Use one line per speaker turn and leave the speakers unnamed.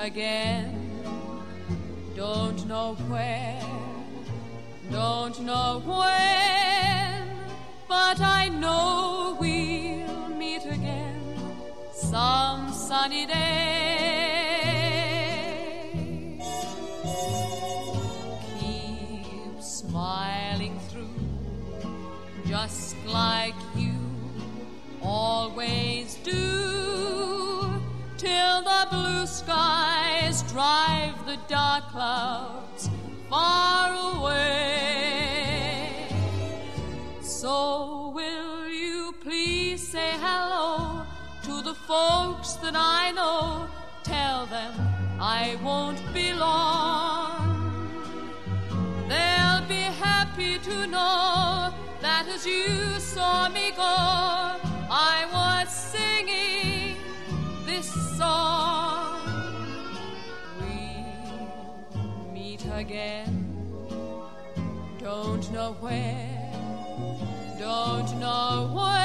again. Don't know where, don't know when, but I know we'll meet again some sunny day. Keep smiling through, just like you always do, till the blue skies drive the dark clouds far away. So will you please say hello to the folks that I know? Tell them I won't be long. They'll be happy to know that as you saw me go, I was singing this song. We'll meet again. Don't know where, don't know when,